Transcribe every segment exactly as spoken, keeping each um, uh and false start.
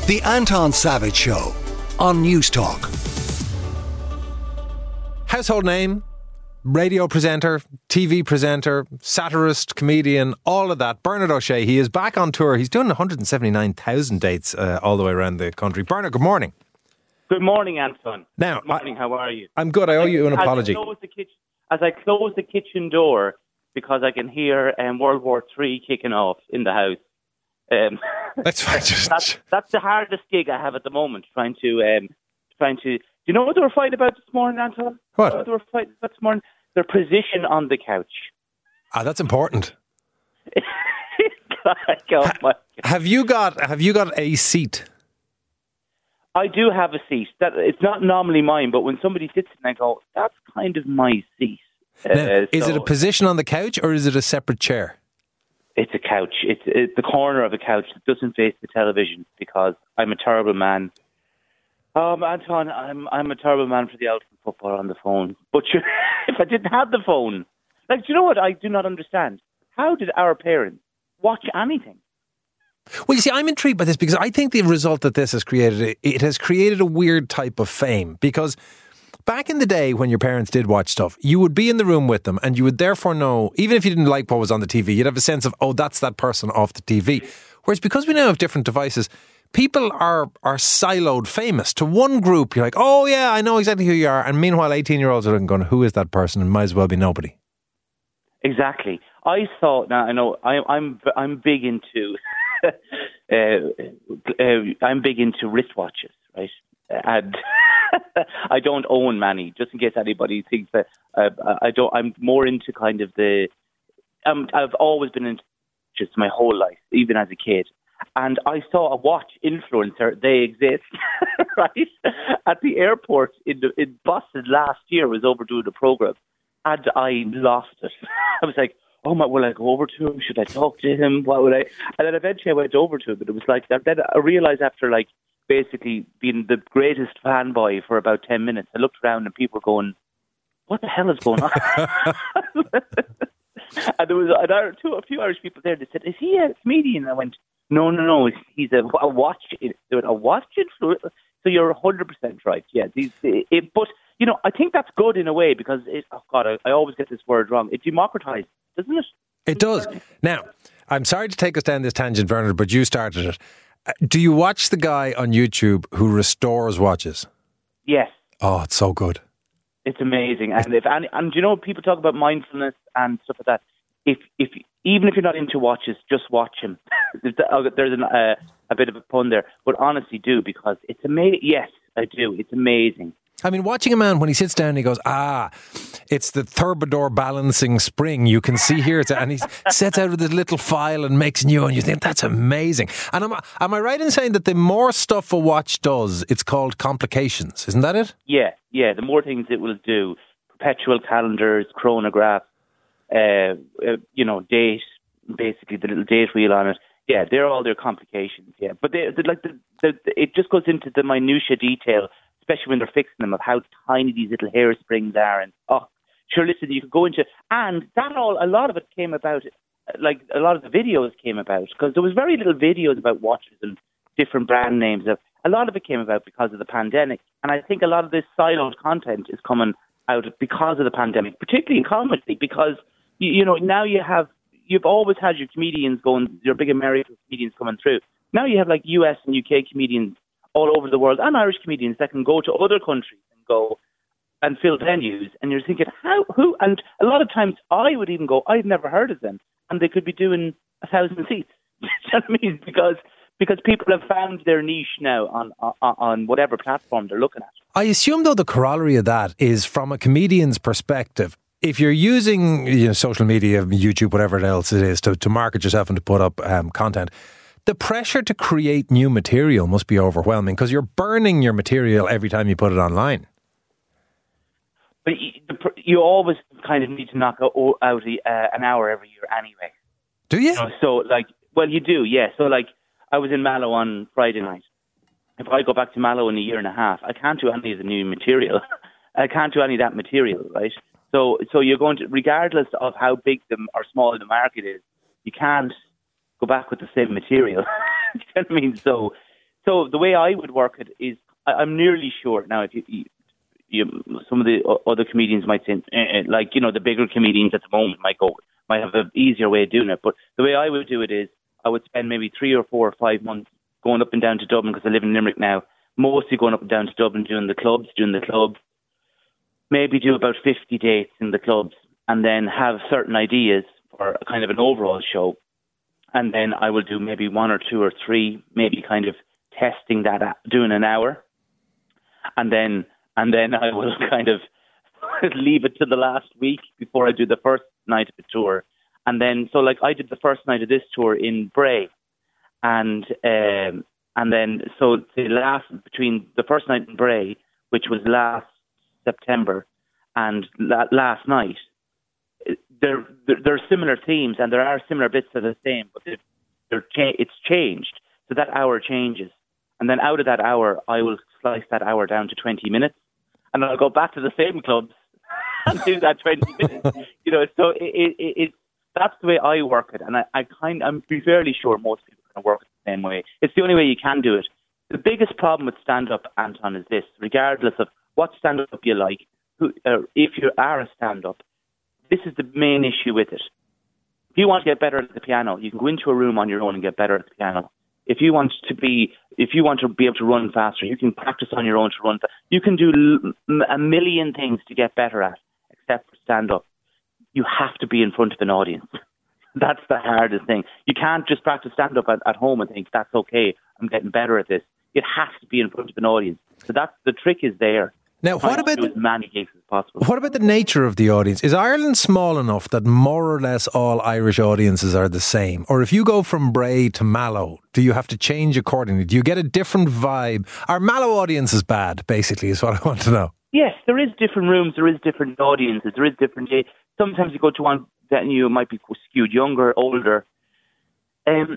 The Anton Savage Show on News Talk. Household name, radio presenter, T V presenter, satirist, comedian, all of that. Bernard O'Shea, he is back on tour. He's doing one hundred seventy-nine thousand dates uh, all the way around the country. Bernard, good morning. Good morning, Anton. Now, good morning. I, How are you? I'm good. I owe you an as apology. I close the kitchen, as I close the kitchen door, because I can hear um, World War Three kicking off in the house. Um, that's fine. Just... that's, that's the hardest gig I have at the moment. Trying to, um, trying to. Do you know what they were fighting about this morning, Anton? What? You know what they were fighting about this morning? Their position on the couch. Ah, that's important. oh, my have you got? Have you got a seat? I do have a seat. That it's not normally mine, but when somebody sits in, I go, "That's kind of my seat." Now, uh, is so it a position on the couch or is it a separate chair? It's a couch. It's, it's the corner of a couch that doesn't face the television because I'm a terrible man. Um, Anton, I'm I'm a terrible man for the Elton football on the phone. But sure, if I didn't have the phone, like, do you know what I do not understand? How did our parents watch anything? Well, you see, I'm intrigued by this because I think the result that this has created, it has created a weird type of fame. Because back in the day when your parents did watch stuff, you would be in the room with them and you would therefore know, even if you didn't like what was on the T V, you'd have a sense of, oh, that's that person off the T V. Whereas because we now have different devices, people are are siloed famous. To one group, you're like, oh yeah, I know exactly who you are. And meanwhile, eighteen-year-olds are going, who is that person? And might as well be nobody. Exactly. I saw, now I know, I, I'm I'm big into, uh, uh, I'm big into wristwatches, right? And I don't own many, just in case anybody thinks that uh, I don't. I'm more into kind of the. Um, I've always been into just my whole life, even as a kid. And I saw a watch influencer. They exist, right? At the airport in the, in Boston last year, was over doing a program, and I lost it. I was like, "Oh my! Will I go over to him? Should I talk to him? What would I?" And then eventually I went over to him, and it was like that. Then I realized after like. basically being the greatest fanboy for about ten minutes. I looked around and people were going, what the hell is going on? And there was another, two, a few Irish people there that said, is he a comedian? And I went, no, no, no, he's a, a watch, a watch influencer. So you're one hundred percent right. Yeah, these, it, but, you know, I think that's good in a way because, it, oh God, I, I always get this word wrong. It democratizes, doesn't it? It does. Now, I'm sorry to take us down this tangent, Bernard, but you started it. Do you watch the guy on YouTube who restores watches? Yes. Oh, it's so good. It's amazing. And if and, and do you know, people talk about mindfulness and stuff like that. If if even if you're not into watches, just watch him. There's an, uh, a bit of a pun there, but honestly, do because it's amazing. Yes, I do. It's amazing. I mean, watching a man when he sits down and he goes, ah, it's the Turbador balancing spring. You can see here. It's a, and he sets out with his little file and makes new, and you think, that's amazing. And am, am I right in saying that the more stuff a watch does, it's called complications? Isn't that it? Yeah, yeah. The more things it will do, perpetual calendars, chronograph, uh, uh, you know, date, basically the little date wheel on it. Yeah, they're all their complications, yeah. But they, like the, the, it just goes into the minutiae detail, especially when they're fixing them, of how tiny these little hairsprings are. And, oh, sure, listen, you could go into... And that all, a lot of it came about, like, a lot of the videos came about, because there was very little videos about watches and different brand names. A lot of it came about because of the pandemic. And I think a lot of this siloed content is coming out because of the pandemic, particularly in comedy, because, you, you know, now you have... You've always had your comedians going, your big American comedians coming through. Now you have, like, U S and U K comedians all over the world, and Irish comedians that can go to other countries and go and fill venues, and you're thinking, how, who, and a lot of times I would even go, I've never heard of them, and they could be doing a thousand seats. You know what I mean? Because, because people have found their niche now on, on, on whatever platform they're looking at. I assume, though, the corollary of that is from a comedian's perspective. If you're using, you know, social media, YouTube, whatever else it is, to, to market yourself and to put up um, content, the pressure to create new material must be overwhelming because you're burning your material every time you put it online. But you, you always kind of need to knock out, out uh, an hour every year anyway. Do you? you know, so, like, well, you do, yeah. So, like, I was in Mallow on Friday night. If I go back to Mallow in a year and a half, I can't do any of the new material. I can't do any of that material, right? So, so you're going to, regardless of how big the, or small the market is, you can't go back with the same material. You know what I mean? So, So the way I would work it is, I, I'm nearly sure now. If you, you, you some of the other comedians might say, eh, like you know, the bigger comedians at the moment might go might have an easier way of doing it. But the way I would do it is, I would spend maybe three or four or five months going up and down to Dublin because I live in Limerick now. Mostly going up and down to Dublin, doing the clubs, doing the clubs. Maybe do about fifty dates in the clubs, and then have certain ideas for a kind of an overall show. And then I will do maybe one or two or three, maybe kind of testing that, doing an hour, and then and then I will kind of leave it to the last week before I do the first night of the tour. And then, so like I did the first night of this tour in Bray, and um, and then so the last between the first night in Bray, which was last September, and la- last night, there, there there are similar themes and there are similar bits that are the same, but they're, they're cha- it's changed. So that hour changes, and then out of that hour, I will slice that hour down to twenty minutes, and then I'll go back to the same clubs and do that twenty minutes. You know, so it, it, it, it that's the way I work it, and I, I kind I'm fairly sure most people can work it the same way. It's the only way you can do it. The biggest problem with stand-up, Anton, is this: regardless of what stand-up you like, who, uh, if you are a stand-up, this is the main issue with it. If you want to get better at the piano, you can go into a room on your own and get better at the piano. If you want to be, if you want to be able to run faster, you can practice on your own to run faster. You can do l- a million things to get better at, except for stand-up. You have to be in front of an audience. That's the hardest thing. You can't just practice stand-up at, at home and think, that's okay, I'm getting better at this. It has to be in front of an audience. So that's, the trick is there. Now, what about as many gigs as possible? What about the nature of the audience? Is Ireland small enough that more or less all Irish audiences are the same? Or if you go from Bray to Mallow, do you have to change accordingly? Do you get a different vibe? Are Mallow audiences bad, basically, is what I want to know. Yes, there is different rooms, there is different audiences, there is different... Sometimes you go to one that you might be skewed younger, older. Um,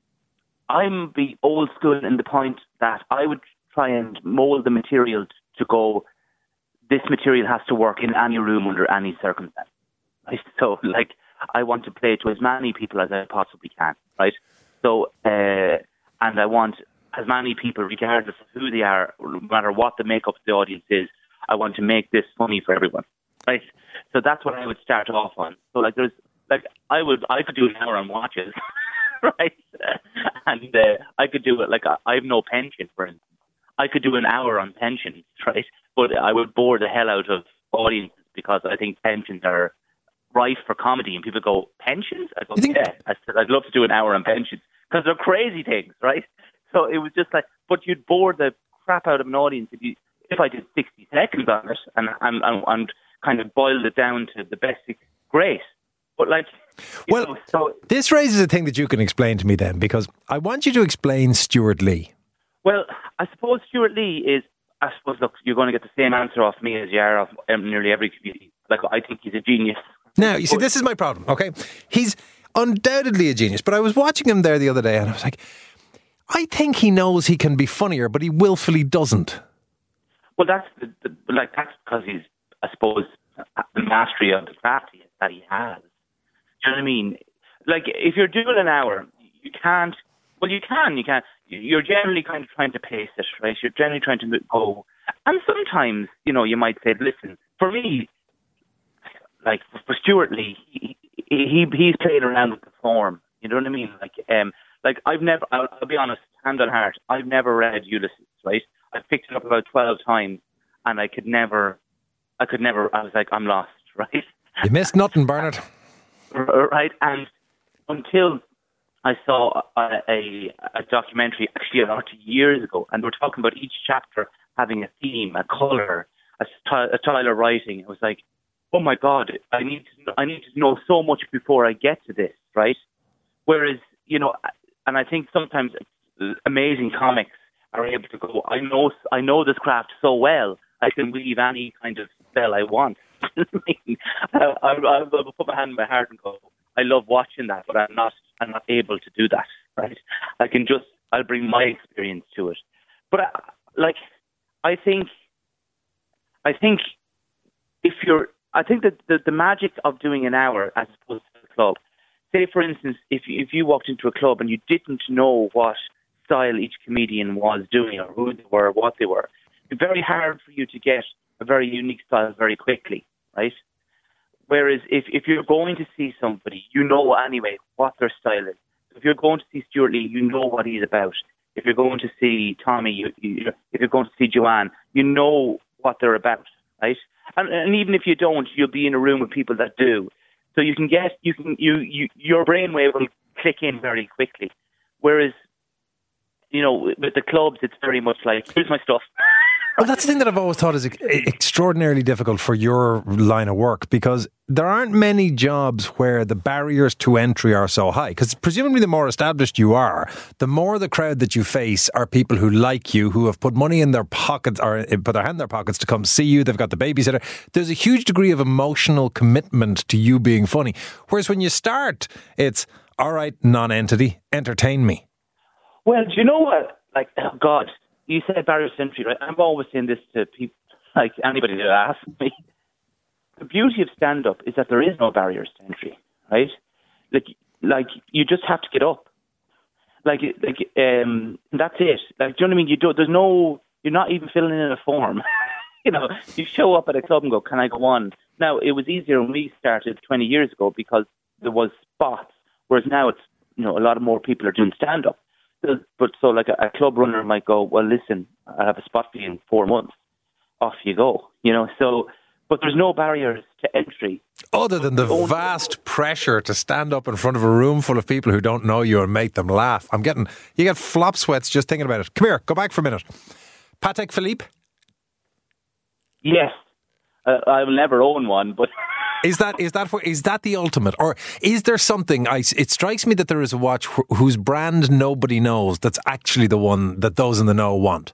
I'm the old school in the point that I would try and mould the material to go, this material has to work in any room under any circumstance. Right? So, like, I want to play to as many people as I possibly can, right? So, uh, and I want as many people, regardless of who they are, no matter what the makeup of the audience is, I want to make this funny for everyone, right? So that's what I would start off on. So, like, there's, like, I would, I could do an hour on watches, right? And uh, I could do it, like, I, I have no pension, for instance. I could do an hour on pensions, right? But I would bore the hell out of audiences because I think pensions are rife for comedy. And people go, pensions? I go, yeah. I said, I'd love to do an hour on pensions because they're crazy things, right? So it was just like, but you'd bore the crap out of an audience if you, if I did sixty seconds on it and, and, and, and kind of boiled it down to the basic, great. But like, well, know, so this raises a thing that you can explain to me then, because I want you to explain Stuart Lee. Well, I suppose Stuart Lee is, I suppose, look, you're going to get the same answer off me as you are off um, nearly every comedian. Like, I think he's a genius. Now, you see, this is my problem, okay? He's undoubtedly a genius, but I was watching him there the other day and I was like, I think he knows he can be funnier, but he willfully doesn't. Well, that's, the, the, like, that's because he's, I suppose, the mastery of the craft that he has. Do you know what I mean? Like, if you're doing an hour, you can't, well, you can, you can. You're generally kind of trying to pace it, right? You're generally trying to go. And sometimes, you know, you might say, listen, for me, like, for Stuart Lee, he, he he's played around with the form. You know what I mean? Like, um, like I've never, I'll, I'll be honest, hand on heart, I've never read Ulysses, right? I've picked it up about twelve times, and I could never, I could never, I was like, I'm lost, right? You missed nothing, Bernard. Right, and until I saw a, a, a documentary actually about years ago, and they were talking about each chapter having a theme, a colour, a, style, a style of writing. It was like, oh my God, I need to, I need to know so much before I get to this, right? Whereas, you know, and I think sometimes amazing comics are able to go, I know, I know this craft so well, I can weave any kind of spell I want. I, I, I will put my hand in my heart and go, I love watching that, but I'm not, I'm not able to do that, right? I can just, I'll bring my experience to it. But I, like, I think, I think if you're, I think that the, the magic of doing an hour as opposed to a club, say for instance, if you, if you walked into a club and you didn't know what style each comedian was doing or who they were, what they were. It's very hard for you to get a very unique style very quickly, right? Whereas if, if you're going to see somebody, you know anyway what their style is. If you're going to see Stuart Lee, you know what he's about. If you're going to see Tommy, you, you, if you're going to see Joanne, you know what they're about, right? And, and even if you don't, you'll be in a room with people that do. So you can get, you can, you, you, your brainwave will click in very quickly. Whereas, you know, with the clubs, it's very much like, here's my stuff. Well, that's the thing that I've always thought is extraordinarily difficult for your line of work, because there aren't many jobs where the barriers to entry are so high. Because presumably the more established you are, the more the crowd that you face are people who like you, who have put money in their pockets or put their hand in their pockets to come see you. They've got the babysitter. There's a huge degree of emotional commitment to you being funny. Whereas when you start, it's, all right, non-entity, entertain me. Well, do you know what? Like, oh God, you said barriers to entry, right? I'm always saying this to people, like anybody that asks me. The beauty of stand-up is that there is no barriers to entry, right? Like, like you just have to get up. Like, like um, that's it. Like, do you know what I mean? You don't. There's no. You're not even filling in a form. You know, you show up at a club and go, "Can I go on?" Now, it was easier when we started twenty years ago because there was spots, whereas now it's, you know, a lot of more people are doing stand-up. But so, like a, a club runner might go, "Well, listen, I have a spot for you in four months. Off you go." You know, so. But there's no barriers to entry. Other than the vast pressure to stand up in front of a room full of people who don't know you and make them laugh. I'm getting, you get flop sweats just thinking about it. Come here, go back for a minute. Patek Philippe? Yes. Uh, I will never own one, but... Is that is that is that the ultimate, or is there something? I, it strikes me that there is a watch wh- whose brand nobody knows that's actually the one that those in the know want.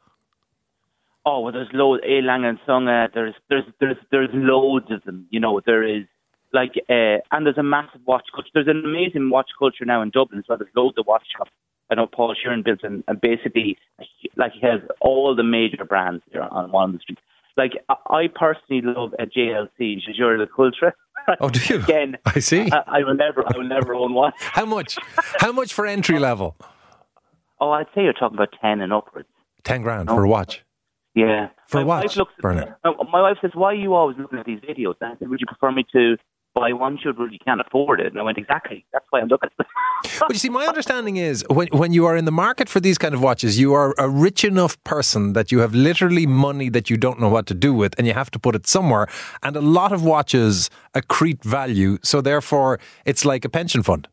Oh, well, there's loads. A. Lang and Songa. There's there's there's there's loads of them. You know, there is like, uh, and there's a massive watch culture. There's an amazing watch culture now in Dublin. So there's loads of watch shops. I know Paul Sheeran built and, and basically, like, he has all the major brands there on one of the streets. Like, I personally love a J L C, Jaeger LeCoultre. Oh, do you? Again, I see. I, I will never, I will never own one. How much? How much for entry level? Oh, I'd say you're talking about ten and upwards. Ten grand no. for a watch. Yeah. For my a watch, wife looks at, Bernard. My wife says, "Why are you always looking at these videos?" And I said, "Would you prefer me to buy one? Should really can't afford it." And I went, "Exactly. That's why I'm looking." But you see, my understanding is when when you are in the market for these kind of watches, you are a rich enough person that you have literally money that you don't know what to do with, and you have to put it somewhere. And a lot of watches accrete value, so therefore it's like a pension fund.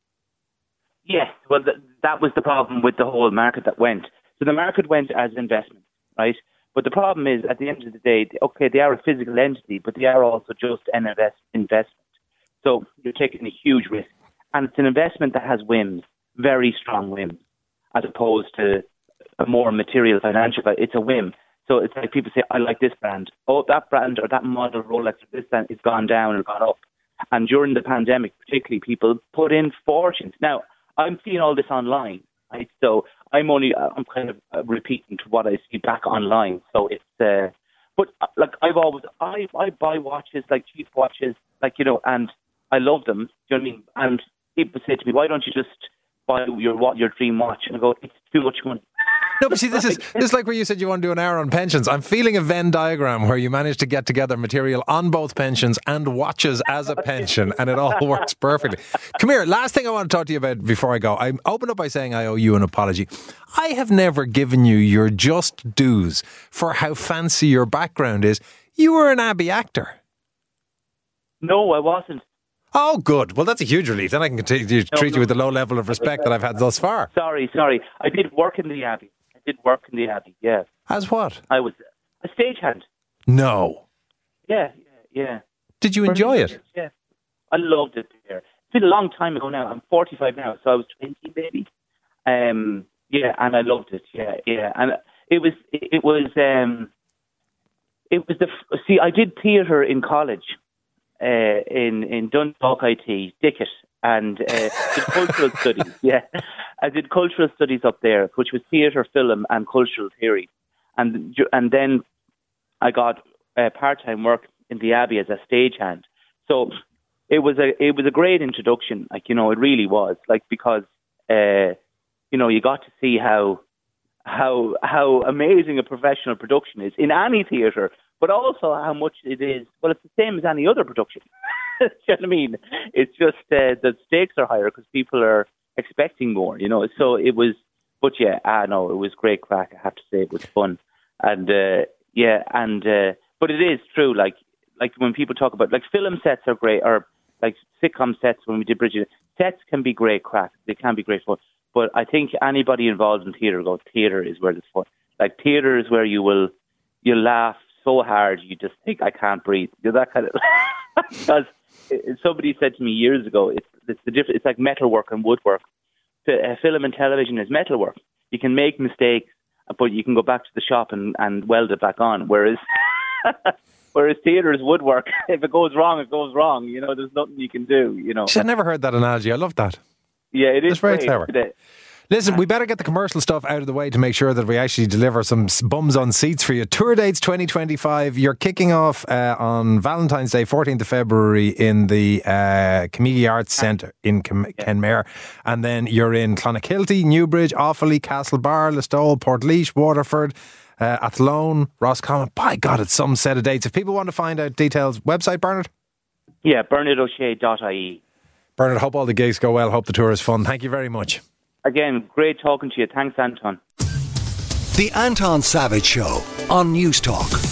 Yes. Well, th- that was the problem with the whole market that went. So the market went as investment, right? But the problem is, at the end of the day, okay, they are a physical entity, but they are also just an invest- investment. So you're taking a huge risk. And it's an investment that has whims, very strong whims, as opposed to a more material financial. It's a whim. So it's like people say, "I like this brand." Oh, that brand or that model Rolex or this brand is gone down or gone up. And during the pandemic, particularly, people put in fortunes. Now, I'm seeing all this online, right? So I'm only, I'm kind of repeating to what I see back online. So it's, uh, but like I've always, I, I buy watches, like cheap watches, like, you know, and I love them. Do you know what I mean? And people say to me, "Why don't you just buy your what your dream watch?" And I go, "It's too much money." No, but see, this is this is like where you said you want to do an hour on pensions. I'm feeling a Venn diagram where you manage to get together material on both pensions and watches as a pension, and it all works perfectly. Come here, last thing I want to talk to you about before I go. I open up by saying I owe you an apology. I have never given you your just dues for how fancy your background is. You were an Abbey actor. No, I wasn't. Oh, good. Well, that's a huge relief. Then I can continue to no, treat no. you with the low level of respect that I've had thus far. Sorry, sorry. I did work in the Abbey. I did work in the Abbey, yeah. As what? I was a stagehand. No. Yeah, yeah, yeah. Did you enjoy it? Yeah. I loved it there. It's been a long time ago now. I'm forty-five now, so I was twenty maybe. Um, yeah, and I loved it. Yeah, yeah. And it was, it was, um, it was the, see, I did theatre in college. Uh, in in Dundalk I T, Dickett, and uh, did cultural studies. Yeah, I did cultural studies up there, which was theatre, film, and cultural theory, and and then I got uh, part time work in the Abbey as a stagehand. So it was a it was a great introduction. Like, you know, it really was, like, because uh, you you know, you got to see how how how amazing a professional production is in any theatre, but also how much it is. Well, it's the same as any other production. Do you know what I mean? It's just uh, the stakes are higher because people are expecting more. You know, so it was. But yeah, I know it was great crack. I have to say it was fun, and uh, yeah, and uh, but it is true. Like like when people talk about like film sets are great, or like sitcom sets when we did Bridget, sets can be great crack. They can be great fun. But I think anybody involved in theatre goes, theatre is where it's fun. Like theatre is where you will, you laugh so hard you just think, I can't breathe. You're that kind of, because somebody said to me years ago, it's it's the diff- it's like metalwork and woodwork. The, film and television is metalwork. You can make mistakes, but you can go back to the shop and, and weld it back on. Whereas, whereas theatre is woodwork. If it goes wrong, it goes wrong. You know, there's nothing you can do. You know. I've never heard that analogy. I love that. Yeah, it is. It's very great, clever. Listen, we better get the commercial stuff out of the way to make sure that we actually deliver some bums on seats for you. Tour dates twenty twenty-five. You're kicking off uh, on Valentine's Day, fourteenth of February, in the uh, Community Arts Centre in Ken- yeah. Kenmare. And then you're in Clonakilty, Newbridge, Offaly, Castlebar, Listowel, Portlaoise, Waterford, uh, Athlone, Roscommon. By God, it's some set of dates. If people want to find out details, website, Bernard? Yeah, bernard o'shea dot I E. Bernard, hope all the gigs go well. Hope the tour is fun. Thank you very much. Again, great talking to you. Thanks, Anton. The Anton Savage Show on News Talk.